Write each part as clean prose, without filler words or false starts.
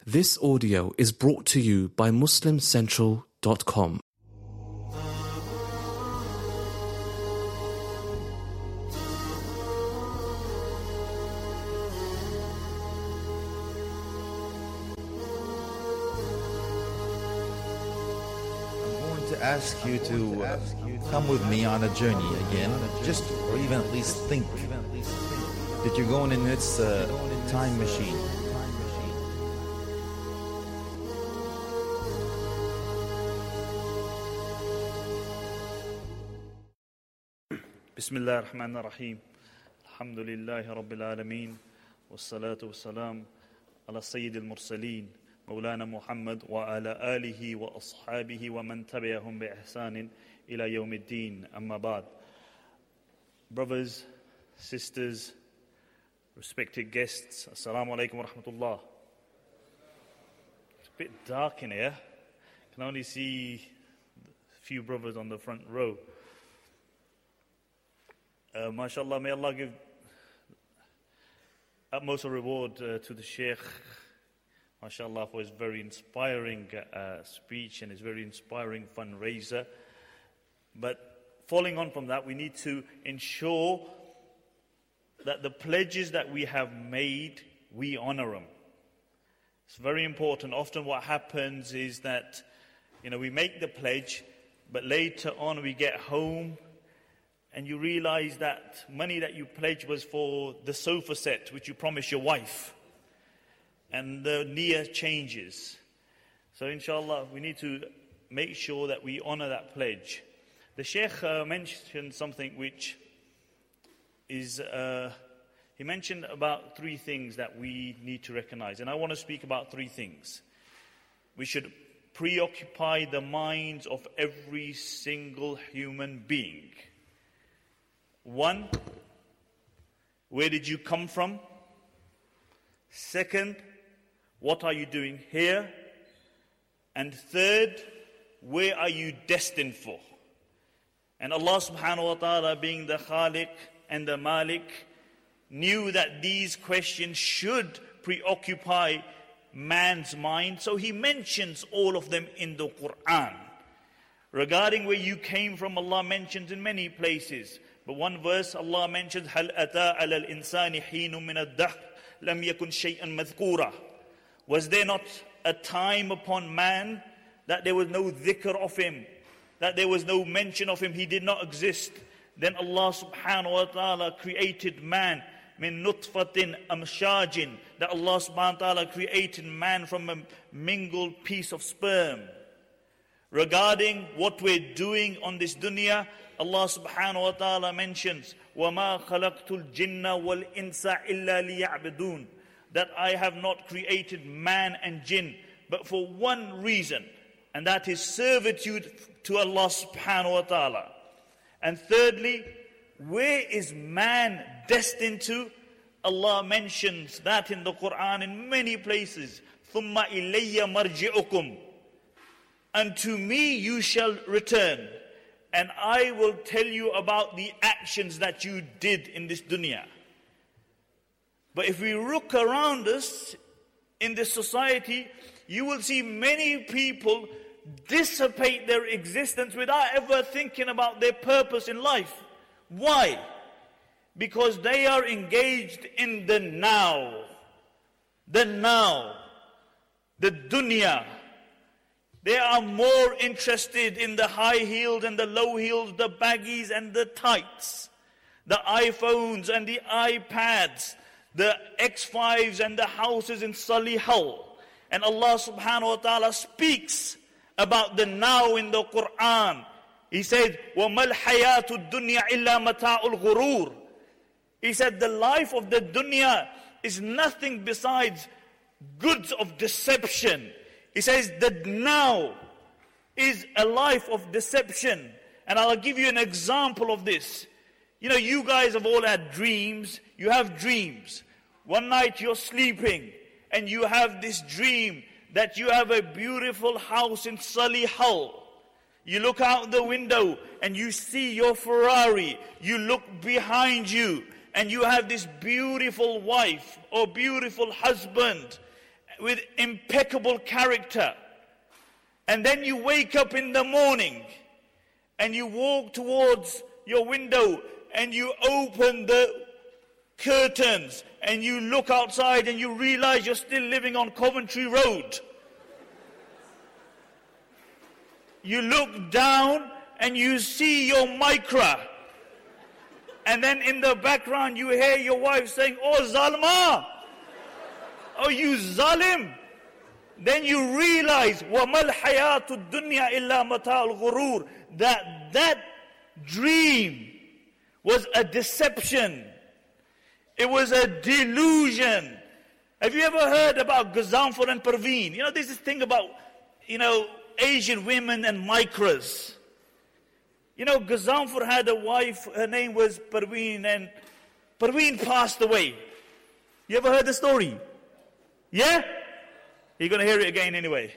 This audio is brought to you by MuslimCentral.com. Ask you to come with me on a journey again, just or even at least think that you're going in this time machine. Bismillah ar-Rahman ar-Rahim. Alhamdulillahi Rabbil Alameen. Wassalatu wassalam ala Sayyid al-Mursaleen. مولانا محمد وعلى آله وأصحابه ومن تبعهم بإحسان إلى يوم الدين أما بعد. Brothers, sisters, respected guests, Assalamu alaikum wa rahmatullah. It's a bit dark in here. I can only see a few brothers on the front row. MashaAllah, may Allah give utmost reward to the Shaykh, MashaAllah, for his very inspiring speech and his very inspiring fundraiser. But following on from that, we need to ensure that the pledges that we have made, we honor them. It's very important. Often what happens is that, we make the pledge, but later on we get home and you realize that money that you pledged was for the sofa set which you promised your wife. And the niyyah changes. So inshallah, we need to make sure that we honor that pledge. The Shaykh mentioned something which is, he mentioned about three things that we need to recognize. And I want to speak about three things. We should preoccupy the minds of every single human being. One, where did you come from? Second, what are you doing here? And third, where are you destined for? And Allah subhanahu wa ta'ala, being the Khaliq and the Malik, knew that these questions should preoccupy man's mind. So He mentions all of them in the Quran. Regarding where you came from, Allah mentions in many places. But one verse, Allah mentions, هَلْ أَتَى عَلَى الْإِنسَانِ حِينٌ مِّنَ الدَّهْرِ لَمْ يَكُنْ شَيْئًا مَذْكُورًا. Was there not a time upon man that there was no dhikr of him, that there was no mention of him, he did not exist? Then Allah subhanahu wa ta'ala created man, min nutfatin amshajin, that Allah subhanahu wa ta'ala created man from a mingled piece of sperm. Regarding what we're doing on this dunya, Allah subhanahu wa ta'ala mentions, وَمَا خَلَقْتُ الْجِنَّ وَالْإِنسَ إِلَّا لِيَعْبُدُونَ, that I have not created man and jinn, but for one reason, and that is servitude to Allah subhanahu wa ta'ala. And thirdly, where is man destined to? Allah mentions that in the Quran in many places. ثُمَّ إِلَيَّ مَرْجِعُكُمْ, unto me you shall return, and I will tell you about the actions that you did in this dunya. But if we look around us in this society, you will see many people dissipate their existence without ever thinking about their purpose in life. Why? Because they are engaged in the now. The now. The dunya. They are more interested in the high heels and the low heels, the baggies and the tights, the iPhones and the iPads, the X5s and the houses in Solihull. And Allah subhanahu wa ta'ala speaks about the now in the Quran. He said, وَمَا الْحَيَاةُ الدُّنْيَا إِلَّا مَتَاعُ الْغُرُورِ. He said, the life of the dunya is nothing besides goods of deception. He says that now is a life of deception. And I'll give you an example of this. You guys have all had dreams. You have dreams. One night you're sleeping and you have this dream that you have a beautiful house in Solihull. You look out the window and you see your Ferrari. You look behind you and you have this beautiful wife or beautiful husband. with impeccable character. And then you wake up in the morning and you walk towards your window and you open the curtains and you look outside and you realize you're still living on Coventry Road. You look down and you see your Micra. And then in the background you hear your wife saying, "Oh Zalma, oh you Zalim." Then you realize, وَمَا الْحَيَاةُ الدُّنْيَا إِلَّا مَتَاعُ الْغُرُورِ, that dream was a deception. It was a delusion. Have you ever heard about Ghazanfar and Parveen? There's this thing about, Asian women and Micras. Ghazanfar had a wife, her name was Parveen, and Parveen passed away. You ever heard the story? Yeah? You're going to hear it again anyway.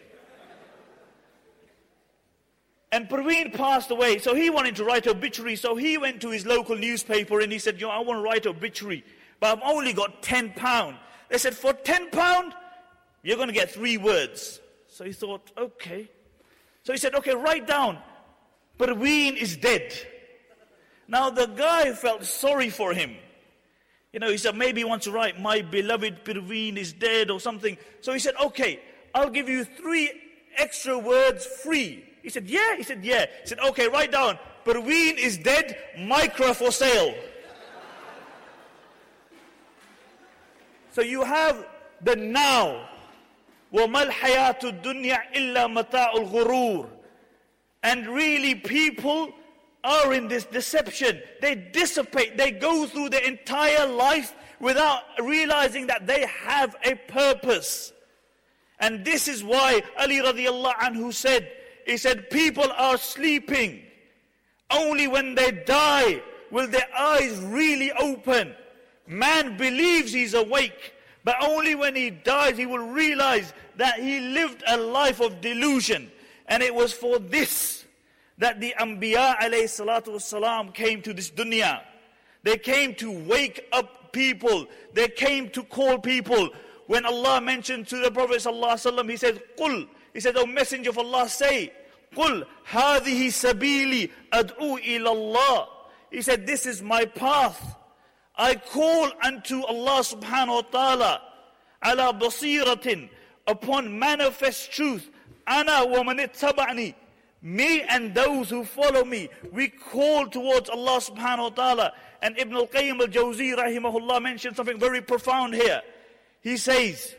And Parveen passed away, so he wanted to write an obituary, so he went to his local newspaper and he said, I want to write an obituary, but I've only got £10. They said, for £10, you're going to get 3 words. So he thought, okay. So he said, okay, write down, Parveen is dead. Now the guy felt sorry for him. He said, maybe he wants to write, my beloved Parveen is dead or something. So he said, okay, I'll give you 3 extra words free. He said, yeah? He said, yeah. He said, okay, write down, Parveen is dead, Micra for sale. So you have the now. وَمَا الْحَيَاةُ الدُّنْيَا إِلَّا مَتَاعُ الْغُرُورِ. And really people are in this deception. They dissipate. They go through their entire life without realizing that they have a purpose. And this is why Ali radiallahu anhu said, he said, people are sleeping. Only when they die will their eyes really open. Man believes he's awake, but only when he dies he will realize that he lived a life of delusion. And it was for this that the Anbiya alayhi salatu wasalam came to this dunya. They came to wake up people. They came to call people. When Allah mentioned to the Prophet sallallahu alaihi wasallam, he said, "Qul." He said, "O Messenger of Allah, say, Qul hadhihi sabili ad'u ila Allah." He said, this is my path. I call unto Allah subhanahu wa ta'ala ala basiratin, upon manifest truth. Ana wa man ittaba'ani, me and those who follow me. We call towards Allah subhanahu wa ta'ala. And Ibn al-Qayyim al-Jawzi rahimahullah mentioned something very profound here. He says,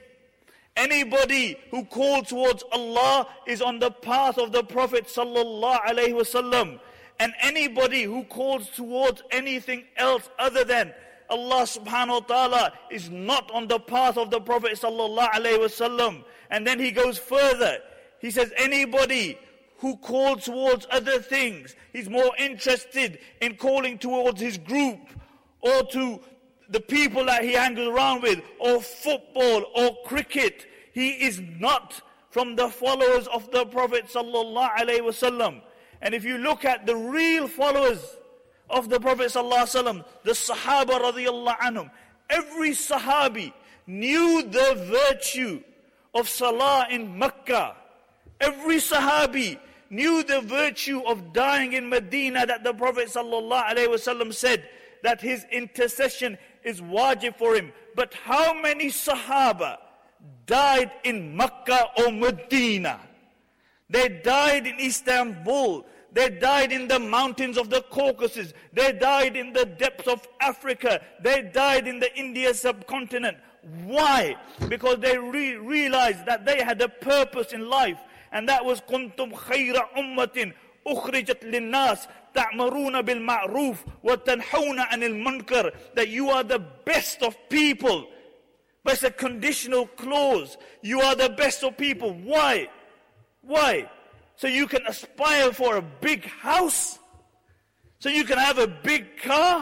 anybody who calls towards Allah is on the path of the Prophet sallallahu alaihi wasallam. And anybody who calls towards anything else other than Allah subhanahu wa ta'ala is not on the path of the Prophet sallallahu alaihi wasallam. And then he goes further. He says, anybody who calls towards other things, he's more interested in calling towards his group or to the people that he hangs around with, or football or cricket. He is not from the followers of the Prophet sallallahu alaihi wasallam. And if you look at the real followers of the Prophet sallallahu alaihi wasallam, the Sahaba radiyallahu anhum, every Sahabi knew the virtue of Salah in Makkah. Every Sahabi knew the virtue of dying in Medina, that the Prophet sallallahu alaihi wasallam said that his intercession is wajib for him. But how many Sahaba died in Makkah or Medina? They died in Istanbul. They died in the mountains of the Caucasus. They died in the depths of Africa. They died in the India subcontinent. Why? Because they realized that they had a purpose in life. And that was kuntum khayra ummatin ukhrijat linnas ta'maruna bil ma'ruf wa tanhawna 'anil munkar, that you are the best of people. But it's a conditional clause. You are the best of people. Why? Why? So you can aspire for a big house? So you can have a big car?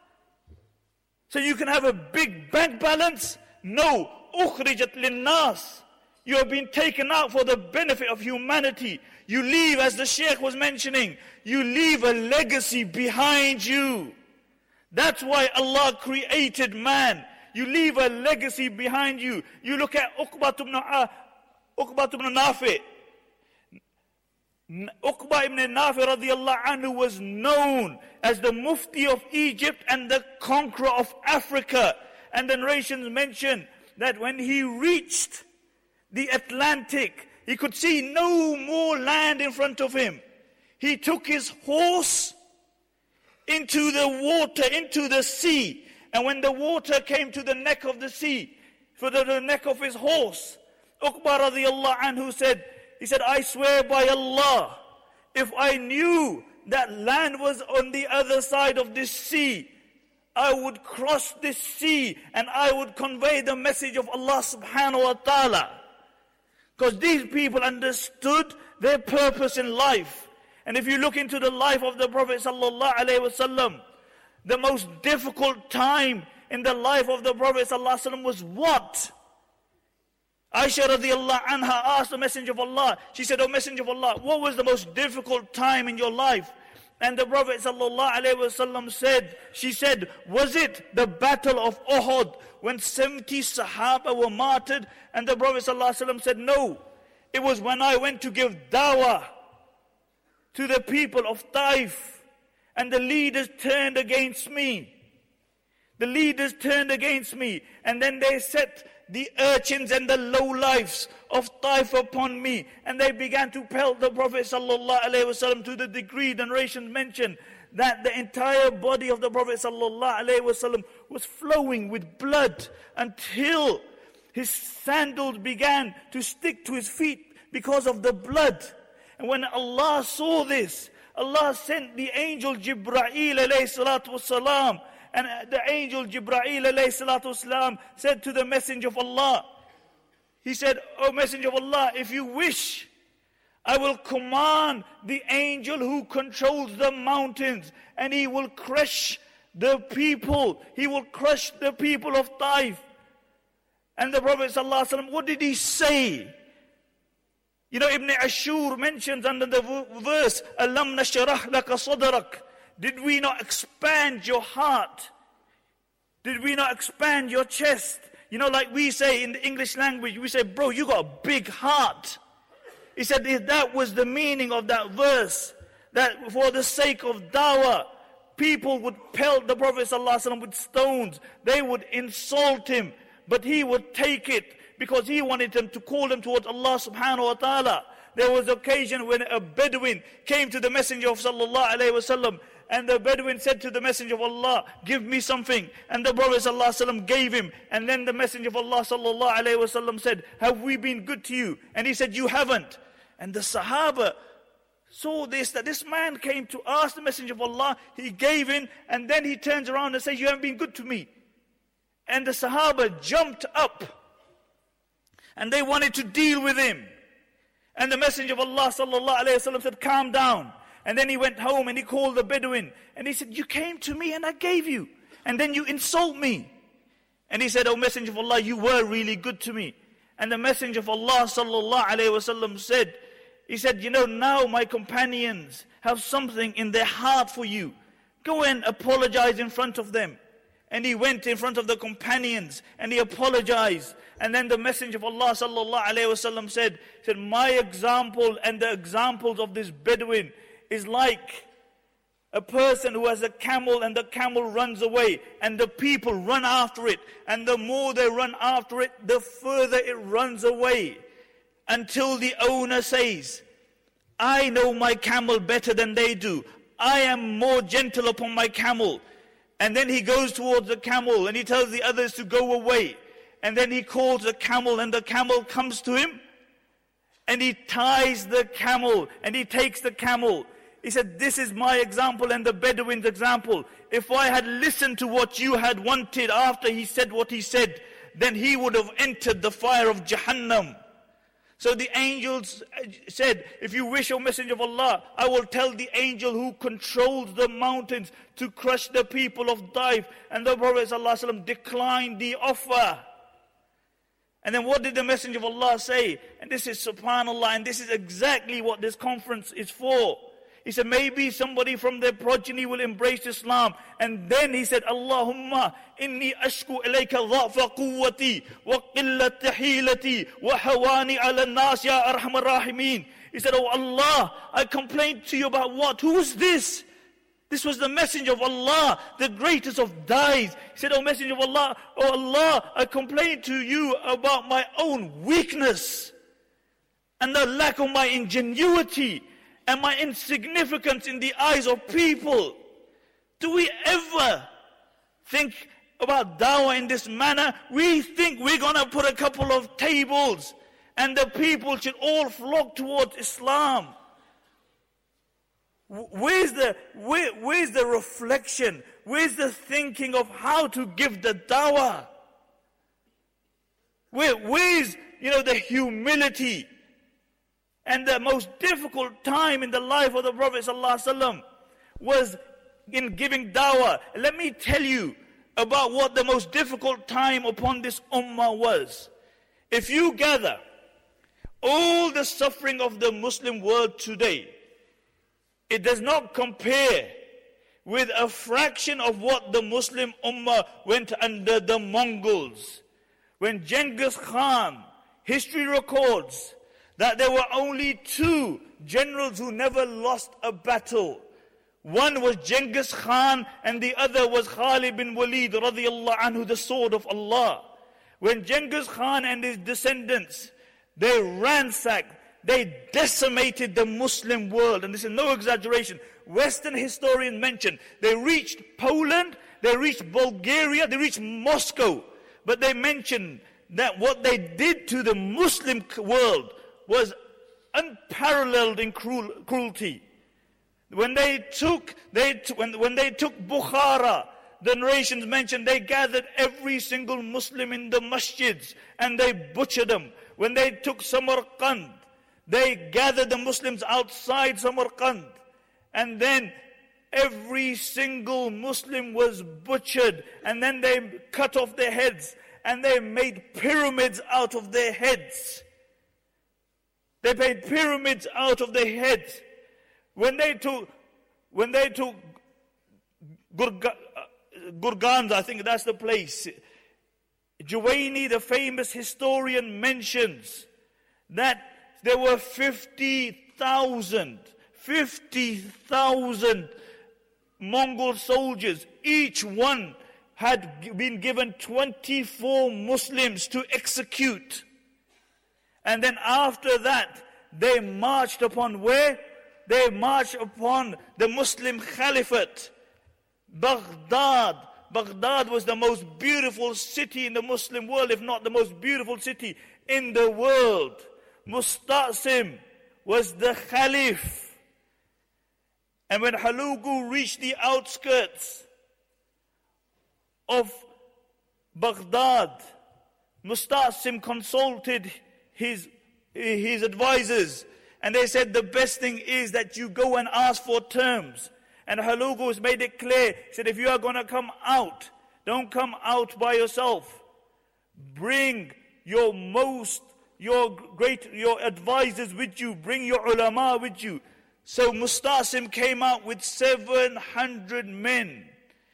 So you can have a big bank balance? No. Ukhrijat linnas. You have been taken out for the benefit of humanity. You leave, as the Sheikh was mentioning, you leave a legacy behind you. That's why Allah created man, You leave a legacy behind you. You look at Uqba ibn Nafi. Uqba ibn Nafi radiallahu anhu was known as the Mufti of Egypt and the conqueror of Africa. And the narrations mention that when he reached the Atlantic, he could see no more land in front of him. He took his horse into the water, into the sea. And when the water came to the neck of the sea, for the neck of his horse, Uqba radiallahu anhu said, he said, I swear by Allah, if I knew that land was on the other side of this sea, I would cross this sea and I would convey the message of Allah subhanahu wa ta'ala. Because these people understood their purpose in life. And if you look into the life of the Prophet sallallahu alaihi wasallam, the most difficult time in the life of the Prophet sallallahu alaihi wasallam was what? Aisha radiallahu anha asked the Messenger of Allah, she said, O Messenger of Allah, what was the most difficult time in your life? And the Prophet sallallahu alaihi wasallam said, she said, was it the battle of Uhud when 70 Sahaba were martyred? And the Prophet sallallahu alaihi wasallam said, no, it was when I went to give dawah to the people of Taif and the leaders turned against me. The leaders turned against me and then they set the urchins and the lowlifes of Taif upon me, and they began to pelt the Prophet sallallahu alaihi wasallam to the degree the narrations mention that the entire body of the Prophet sallallahu alaihi wasallam was flowing with blood until his sandals began to stick to his feet because of the blood. And when Allah saw this, Allah sent the angel Jibreel alayhi salatu wasalam. And the angel Jibreel alayhi salatu wasalam said to the Messenger of Allah, he said, O Messenger of Allah, if you wish, I will command the angel who controls the mountains and he will crush the people. He will crush the people of Taif. And the Prophet sallallahu alaihi wasallam, what did he say? You know, Ibn Ashur mentions under the verse, Alam nashrah laka sadrak. Did we not expand your heart? Did we not expand your chest? You know, like we say in the English language, we say, bro, you got a big heart. He said if that was the meaning of that verse, that for the sake of dawah, people would pelt the Prophet ﷺ with stones. They would insult him, but he would take it because he wanted them to call them towards Allah subhanahu wa ta'ala. There was an occasion when a Bedouin came to the Messenger of sallallahu alaihi wasallam, and the Bedouin said to the Messenger of Allah, give me something. And the Prophet ﷺ gave him. And then the Messenger of Allah ﷺ said, have we been good to you? And he said, you haven't. And the Sahaba saw this, that this man came to ask the Messenger of Allah, he gave in, and then he turns around and says, you haven't been good to me. And the Sahaba jumped up and they wanted to deal with him. And the Messenger of Allah ﷺ said, calm down. And then he went home and he called the Bedouin. And he said, you came to me and I gave you. And then you insult me. And he said, oh Messenger of Allah, you were really good to me. And the Messenger of Allah ﷺ said, he said, you know, now my companions have something in their heart for you. Go and apologize in front of them. And he went in front of the companions and he apologized. And then the Messenger of Allah ﷺ said, my example and the examples of this Bedouin is like a person who has a camel and the camel runs away and the people run after it, and the more they run after it, the further it runs away, until the owner says, I know my camel better than they do. I am more gentle upon my camel. And then he goes towards the camel and he tells the others to go away. And then he calls the camel and the camel comes to him. And he ties the camel and he takes the camel. He said, this is my example and the Bedouin's example. If I had listened to what you had wanted after he said what he said, then he would have entered the fire of Jahannam. So the angels said, if you wish, O Messenger of Allah, I will tell the angel who controls the mountains to crush the people of Taif. And the Prophet ﷺ declined the offer. And then what did the Messenger of Allah say? And this is subhanallah, and this is exactly what this conference is for. He said, maybe somebody from their progeny will embrace Islam. And then he said, Allahumma inni ashku ilayka dha'fa quwwati wa qillata hilati wa hawani ala nas ya arhamar rahimin. He said, oh Allah, I complained to you about what? Who is this? This was the messenger of Allah, the greatest of dies. He said, oh messenger of Allah, oh Allah, I complained to you about my own weakness and the lack of my ingenuity and my insignificance in the eyes of people. Do we ever think about dawah in this manner? We think we're going to put a couple of tables and the people should all flock towards Islam. Where's the reflection? Where's the thinking of how to give the dawah? Where's the humility? And the most difficult time in the life of the Prophet ﷺ was in giving dawah. Let me tell you about what the most difficult time upon this ummah was. If you gather all the suffering of the Muslim world today, it does not compare with a fraction of what the Muslim ummah went under the Mongols. When Genghis Khan, history records that there were only 2 generals who never lost a battle. One was Genghis Khan and the other was Khalid bin Walid radiyallahu anhu, the sword of Allah. When Genghis Khan and his descendants, they ransacked, they decimated the Muslim world, and this is no exaggeration. Western historians mention they reached Poland, they reached Bulgaria, they reached Moscow, but they mention that what they did to the Muslim world was unparalleled in cruelty. When they took Bukhara, the narrations mention they gathered every single Muslim in the masjids and they butchered them. When they took Samarkand, they gathered the Muslims outside Samarkand, and then every single Muslim was butchered, and then they cut off their heads and they made pyramids out of their heads. They made pyramids out of their heads. When they took Gurgand, I think that's the place, Juwayni, the famous historian, mentions that there were 50,000 Mongol soldiers. Each one had been given 24 Muslims to execute. And then after that, they marched upon where? They marched upon the Muslim Caliphate, Baghdad. Baghdad was the most beautiful city in the Muslim world, if not the most beautiful city in the world. Musta'sim was the Caliph. And when Hulagu reached the outskirts of Baghdad, Musta'sim consulted his advisors, and they said the best thing is that you go and ask for terms. And Hulagu has made it clear. He said, if you are going to come out, don't come out by yourself. Bring your advisors with you. Bring your ulama with you. So Musta'sim came out with 700 men.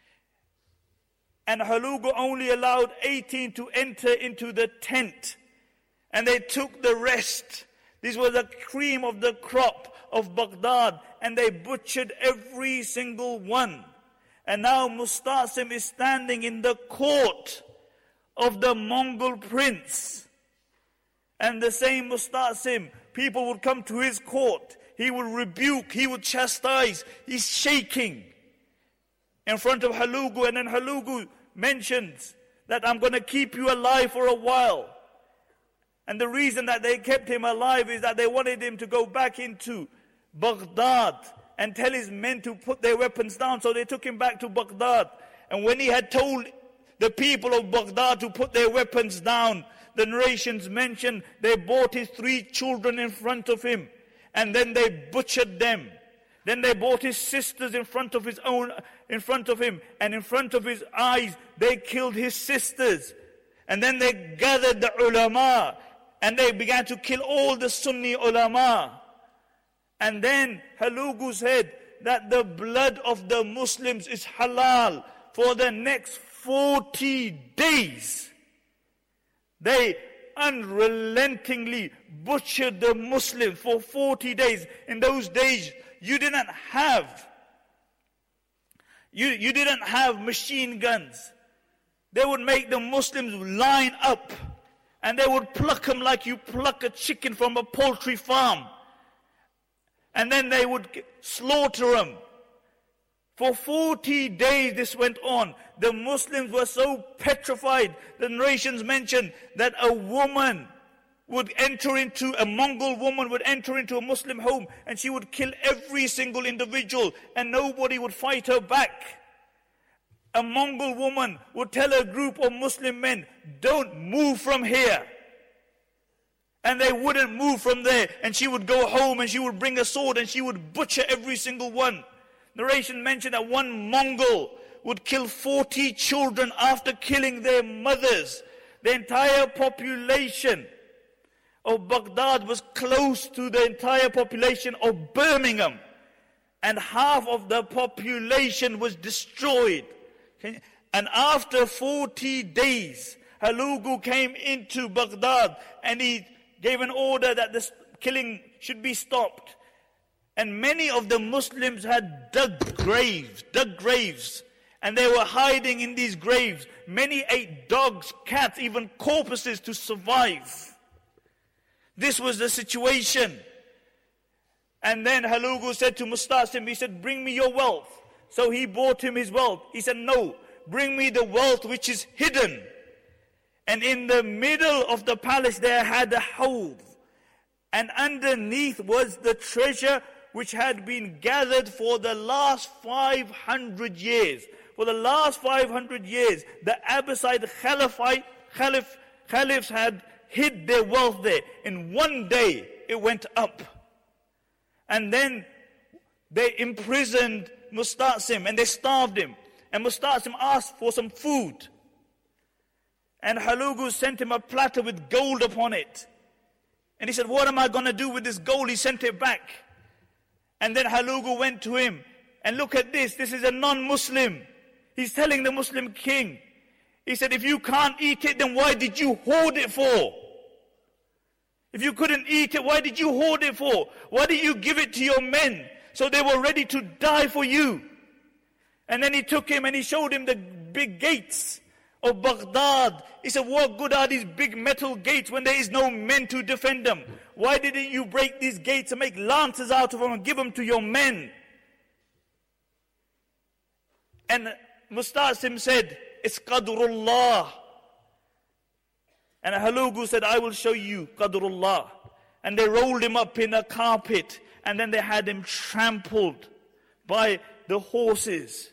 And Hulagu only allowed 18 to enter into the tent. And they took the rest. This was the cream of the crop of Baghdad. And they butchered every single one. And now Musta'sim is standing in the court of the Mongol prince. And the same Musta'sim, people would come to his court. He would rebuke, he would chastise. He's shaking in front of Hulagu. And then Hulagu mentions that I'm going to keep you alive for a while. And the reason that they kept him alive is that they wanted him to go back into Baghdad and tell his men to put their weapons down. So they took him back to Baghdad. And when he had told the people of Baghdad to put their weapons down, the narrations mention they brought his 3 children in front of him. And then they butchered them. Then they brought his sisters in front of him, and in front of his eyes they killed his sisters. And then they gathered the ulama, and they began to kill all the Sunni ulama. And then Hulagu said that the blood of the Muslims is halal for the next 40 days. They unrelentingly butchered the Muslims for 40 days. In those days, you didn't have machine guns. They would make the Muslims line up and they would pluck them like you pluck a chicken from a poultry farm. And then they would slaughter them. For 40 days this went on. The Muslims were so petrified. The narrations mention that a Mongol woman would enter into a Muslim home and she would kill every single individual and nobody would fight her back. A Mongol woman would tell a group of Muslim men, don't move from here. And they wouldn't move from there. And she would go home and she would bring a sword and she would butcher every single one. Narration mentioned that one Mongol would kill 40 children after killing their mothers. The entire population of Baghdad was close to the entire population of Birmingham. And half of the population was destroyed. And after 40 days, Hulagu came into Baghdad and he gave an order that the killing should be stopped. And many of the Muslims had dug graves, and they were hiding in these graves. Many ate dogs, cats, even corpses to survive. This was the situation. And then Hulagu said to Musta'sim, he said, bring me your wealth. So he brought him his wealth. He said, no, bring me the wealth which is hidden. And in the middle of the palace there had a hawd. And underneath was the treasure which had been gathered for the last 500 years. For the last 500 years, the Abbasid caliphs had hid their wealth there. In one day, it went up. And then they imprisoned Musta'sim and they starved him. And Musta'sim asked for some food. And Hulagu sent him a platter with gold upon it. And he said, what am I going to do with this gold? He sent it back. And then Hulagu went to him. And look at this. This is a non-Muslim. He's telling the Muslim king. He said, if you can't eat it, then why did you hoard it for? If you couldn't eat it, why did you hoard it for? Why did you give it to your men? So they were ready to die for you. And then he took him and he showed him the big gates of Baghdad. He said, what good are these big metal gates when there is no men to defend them? Why didn't you break these gates and make lances out of them and give them to your men? And Musta'sim said, it's Qadrullah. And Hulagu said, I will show you Qadrullah. And they rolled him up in a carpet and then they had him trampled by the horses.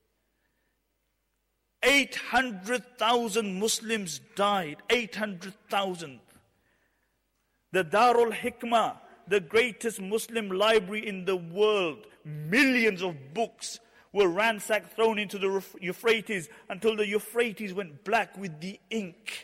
800,000 Muslims died. 800,000. The Darul Hikmah, the greatest Muslim library in the world, millions of books were ransacked, thrown into the Euphrates until the Euphrates went black with the ink.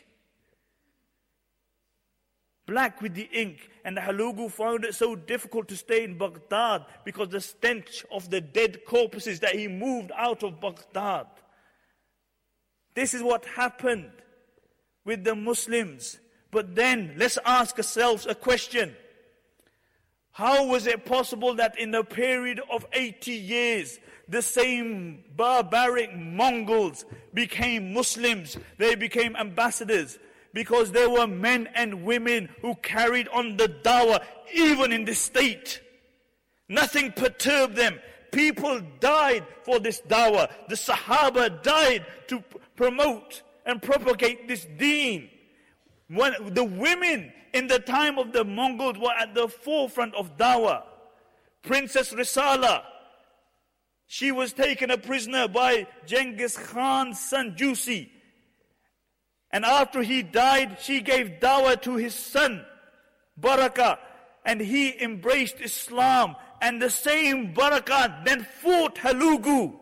Black with the ink. And Hulagu found it so difficult to stay in Baghdad because the stench of the dead corpses that he moved out of Baghdad. This is what happened with the Muslims. But then, let's ask ourselves a question. How was it possible that in a period of 80 years, the same barbaric Mongols became Muslims? They became ambassadors. Because there were men and women who carried on the dawah, even in this state. Nothing perturbed them. People died for this dawah. The Sahaba died to promote and propagate this deen. When the women in the time of the Mongols were at the forefront of dawah. Princess Risala, she was taken a prisoner by Genghis Khan's son Jusi. And after he died, she gave dawah to his son, Baraka, and he embraced Islam. And the same Baraka then fought Hulagu.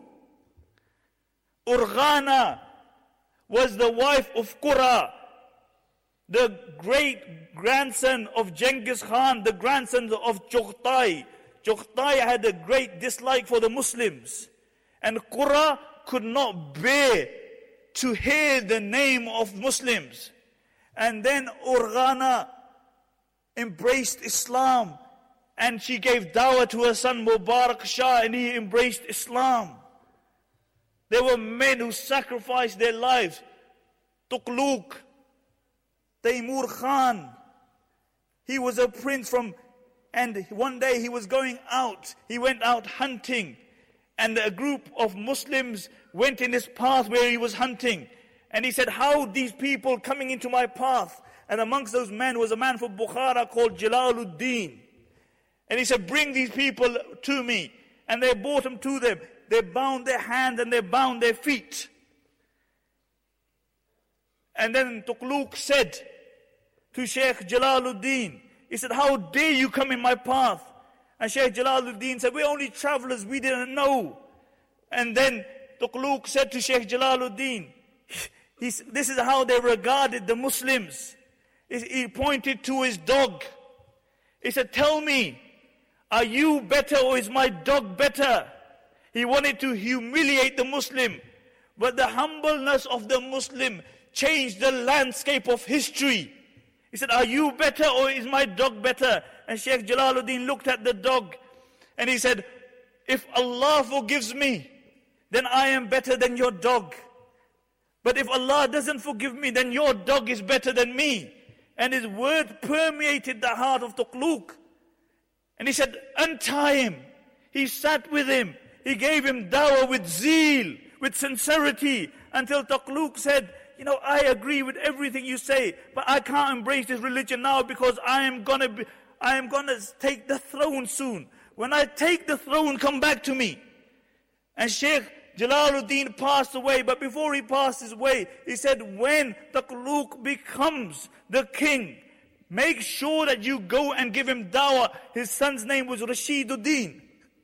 Urghana was the wife of Qurra, the great grandson of Genghis Khan, the grandson of Chughtai. Chughtai had a great dislike for the Muslims. And Qurra could not bear to hear the name of Muslims. And then Urghana embraced Islam. And she gave dawah to her son Mubarak Shah, and he embraced Islam. There were men who sacrificed their lives. Tughlaq, Taimur Khan, he was a prince and one day he was going out. He went out hunting, and a group of Muslims went in his path where he was hunting. And he said, how these people coming into my path? And amongst those men was a man from Bukhara called Jalaluddin. And he said, bring these people to me. And they brought him to them. They bound their hands and they bound their feet. And then Tughlaq said to Sheikh Jalaluddin, he said, how dare you come in my path? And Sheikh Jalaluddin said, we're only travelers, we didn't know. And then Tughlaq said to Sheikh Jalaluddin, this is how they regarded the Muslims. He pointed to his dog. He said, tell me, are you better or is my dog better? He wanted to humiliate the Muslim. But the humbleness of the Muslim changed the landscape of history. He said, are you better or is my dog better? And Sheikh Jalaluddin looked at the dog and he said, if Allah forgives me, then I am better than your dog. But if Allah doesn't forgive me, then your dog is better than me. And his word permeated the heart of Tughlaq. And he said, untie him. He sat with him. He gave him dawah with zeal, with sincerity, until Tughlaq said, I agree with everything you say, but I can't embrace this religion now because I am gonna take the throne soon. When I take the throne, come back to me. And Sheikh Jalaluddin passed away, but before he passed his way, he said, when Tughlaq becomes the king, make sure that you go and give him dawah. His son's name was Rashiduddin.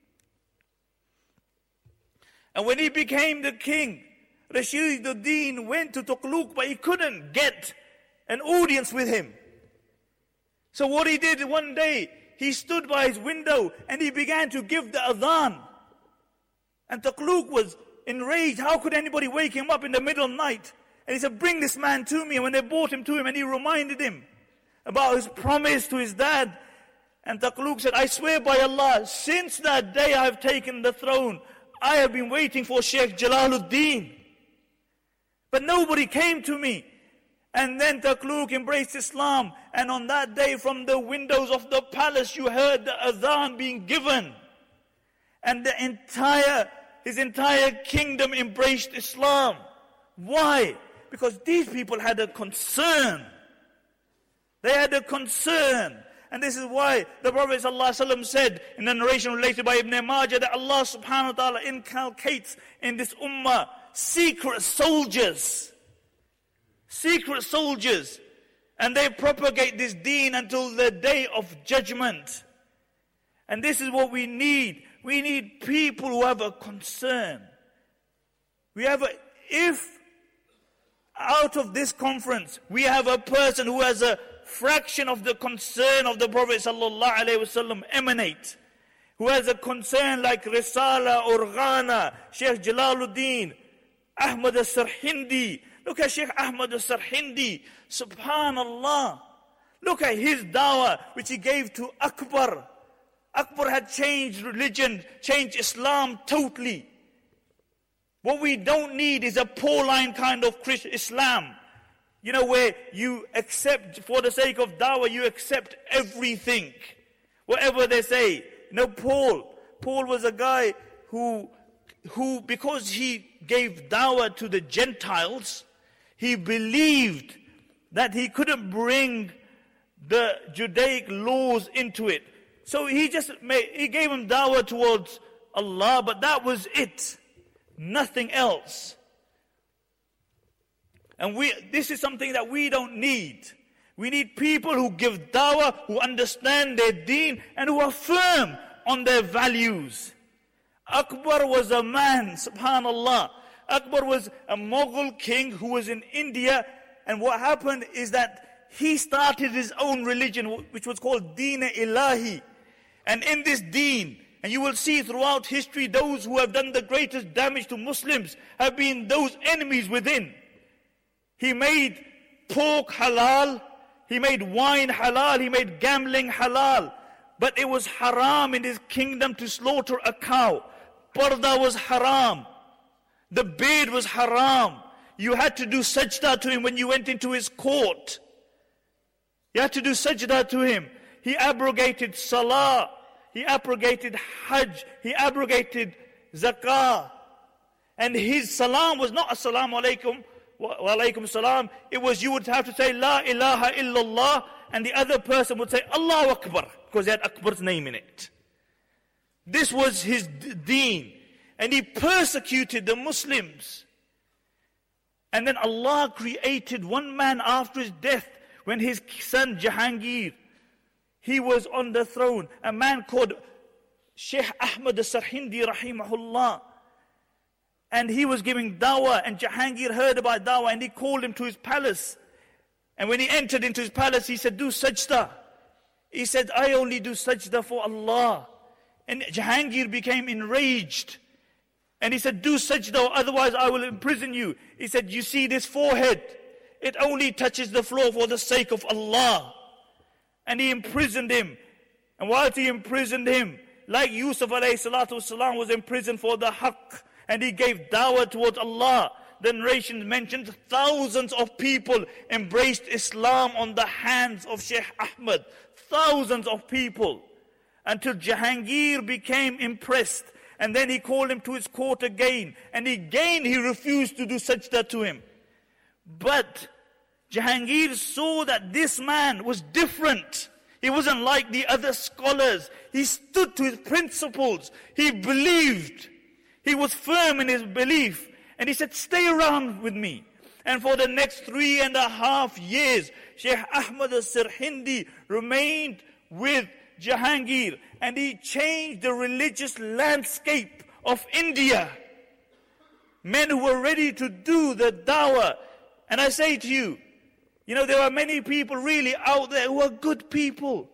And when he became the king, Rashiduddin went to Tughlaq, but he couldn't get an audience with him. So what he did one day, he stood by his window and he began to give the adhan. And Tughlaq was enraged. How could anybody wake him up in the middle of the night? And he said, bring this man to me. And when they brought him to him, and he reminded him about his promise to his dad. And Tughlaq said, I swear by Allah, since that day I have taken the throne, I have been waiting for Sheikh Jalaluddin. But nobody came to me. And then Tughlaq embraced Islam. And on that day, from the windows of the palace, you heard the adhan being given. And his entire kingdom embraced Islam. Why? Because these people had a concern. They had a concern. And this is why the Prophet ﷺ said in the narration related by Ibn Majah that Allah subhanahu wa ta'ala inculcates in this ummah secret soldiers. Secret soldiers. And they propagate this deen until the day of judgment. And this is what we need. We need people who have a concern. If out of this conference we have a person who has a fraction of the concern of the Prophet ﷺ emanate, who has a concern like Risala, Urghana, Sheikh Jalaluddin, Ahmad al-Sarhindi. Look at Sheikh Ahmad al-Sarhindi, subhanallah. Look at his dawah which he gave to Akbar. Akbar had changed religion, changed Islam totally. What we don't need is a Pauline kind of Islam. Where you accept, for the sake of dawah, you accept everything. Whatever they say. Paul was a guy who, because he gave dawah to the Gentiles, he believed that he couldn't bring the Judaic laws into it. So he gave him dawah towards Allah, but that was it. Nothing else. And this is something that we don't need. We need people who give dawah, who understand their deen, and who are firm on their values. Akbar was a man, subhanallah. Akbar was a Mughal king who was in India, and what happened is that he started his own religion, which was called Deen-e-Ilahi. And in this deen, and you will see throughout history, those who have done the greatest damage to Muslims have been those enemies within. He made pork halal, he made wine halal, he made gambling halal. But it was haram in his kingdom to slaughter a cow. Parda was haram. The beard was haram. You had to do sajda to him when you went into his court. You had to do sajda to him. He abrogated salah. He abrogated hajj. He abrogated zakah. And his salam was not assalamu alaikum wa alaikum salam. It was, you would have to say la ilaha illallah, and the other person would say Allahu Akbar, because he had Akbar's name in it. This was his deen. And he persecuted the Muslims. And then Allah created one man after his death, when his son Jahangir, he was on the throne, a man called Sheikh Ahmad al-Sarhindi rahimahullah. And he was giving dawah, and Jahangir heard about dawah, and he called him to his palace. And when he entered into his palace, he said, do sajda. He said, I only do sajda for Allah. And Jahangir became enraged. And he said, do sajda, otherwise I will imprison you. He said, you see this forehead? It only touches the floor for the sake of Allah. And he imprisoned him. And whilst he imprisoned him, like Yusuf alayhi salatu wasalam was imprisoned for the haqq, and he gave dawah towards Allah, the narration mentions thousands of people embraced Islam on the hands of Sheikh Ahmad. Thousands of people. Until Jahangir became impressed. And then he called him to his court again. And again he refused to do sajda to him. But Jahangir saw that this man was different. He wasn't like the other scholars. He stood to his principles. He believed. He was firm in his belief. And he said, stay around with me. And for the next 3.5 years, Sheikh Ahmad al-Sarhindi remained with Jahangir. And he changed the religious landscape of India. Men who were ready to do the dawah. And I say to you, there are many people really out there who are good people.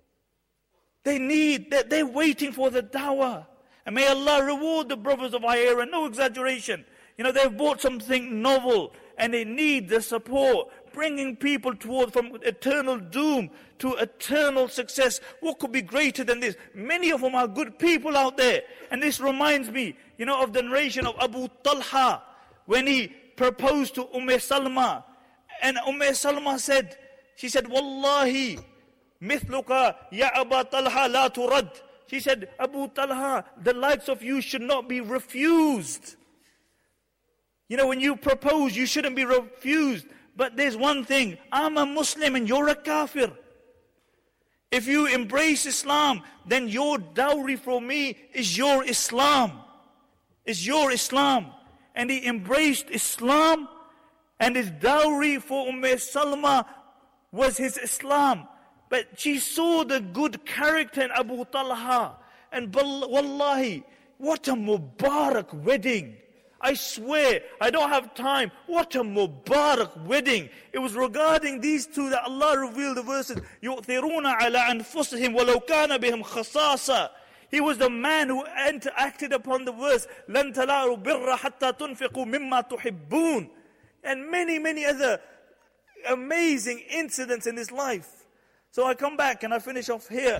They're waiting for the dawah. And may Allah reward the brothers of Ira, no exaggeration. They've bought something novel and they need the support, bringing people from eternal doom to eternal success. What could be greater than this? Many of them are good people out there. And this reminds me, of the narration of Abu Talha, when he proposed to Salma. And Salma said, Wallahi, mithluka ya Aba Talha la turad. She said, Abu Talha, the likes of you should not be refused. When you propose, you shouldn't be refused. But there's one thing, I'm a Muslim and you're a kafir. If you embrace Islam, then your dowry for me is your Islam. Is your Islam. And he embraced Islam, and his dowry for Salma was his Islam. But she saw the good character in Abu Talha. And wallahi, what a Mubarak wedding. I swear, I don't have time. What a Mubarak wedding. It was regarding these two that Allah revealed the verses. يُؤْثِرُونَ عَلَىٰ أَنفُسِهِمْ وَلَوْ كَانَ بِهِمْ خَصَاصًا. He was the man who acted upon the verse, لَن تَلَارُوا بِرَّ حَتَّى تُنْفِقُوا مِمَّا تُحِبُّونَ. And many, many other amazing incidents in his life. So I come back and I finish off here.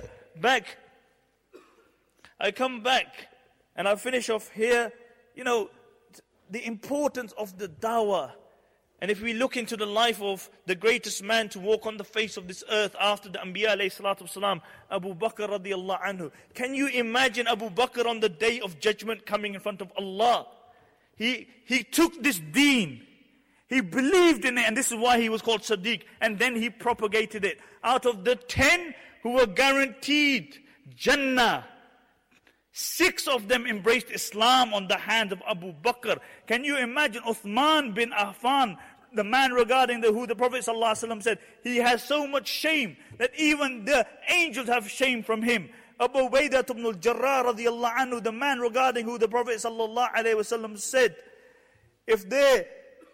I come back and I finish off here. The importance of the dawah. And if we look into the life of the greatest man to walk on the face of this earth after the Anbiya alayhi salatu wasalam, Abu Bakr radiallahu anhu. Can you imagine Abu Bakr on the day of judgment coming in front of Allah? He took this deen. He believed in it, and this is why he was called Siddiq. And then he propagated it. Out of the 10 who were guaranteed Jannah, 6 of them embraced Islam on the hand of Abu Bakr. Can you imagine Uthman bin Affan, the man regarding who the Prophet ﷺ said, he has so much shame that even the angels have shame from him. Abu Ubaidah ibn al-Jarrah radiallahu anhu, the man regarding who the Prophet ﷺ said, if there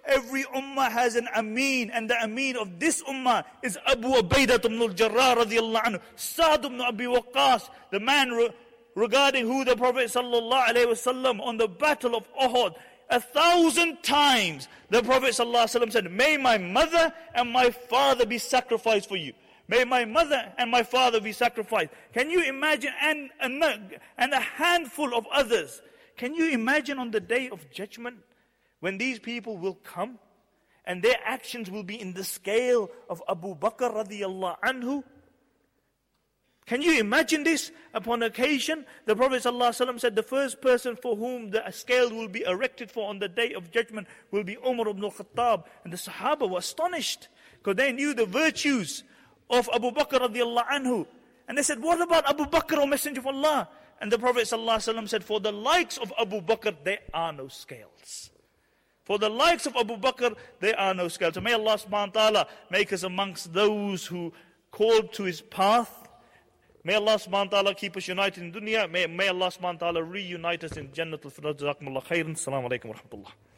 every ummah has an ameen, and the ameen of this ummah is Abu Ubaidah ibn al-Jarrah radiyallahu anhu, Sa'd ibn Abi Waqqas, the man regarding who the Prophet sallallahu alaihi wasallam on the battle of Uhud, 1,000 times the Prophet sallallahu alaihi wasallam said, may my mother and my father be sacrificed for you. May my mother and my father be sacrificed. Can you imagine? And a handful of others. Can you imagine on the day of judgment when these people will come and their actions will be in the scale of Abu Bakr radiyallahu anhu? Can you imagine this? Upon occasion, the Prophet ﷺ said the first person for whom the scale will be erected for on the day of judgment will be Umar ibn al-Khattab. And the Sahaba were astonished because they knew the virtues of Abu Bakr radiallahu anhu. And they said, what about Abu Bakr, O Messenger of Allah? And the Prophet ﷺ said, for the likes of Abu Bakr, there are no scales. For the likes of Abu Bakr, there are no scales. So may Allah subhanahu wa ta'ala make us amongst those who called to His path. May Allah subhanahu wa ta'ala keep us united in dunya. May Allah subhanahu wa ta'ala reunite us in Jannatul Firdaus. Jazakumullah khairan. Assalamu alaikum wa rahmatullah.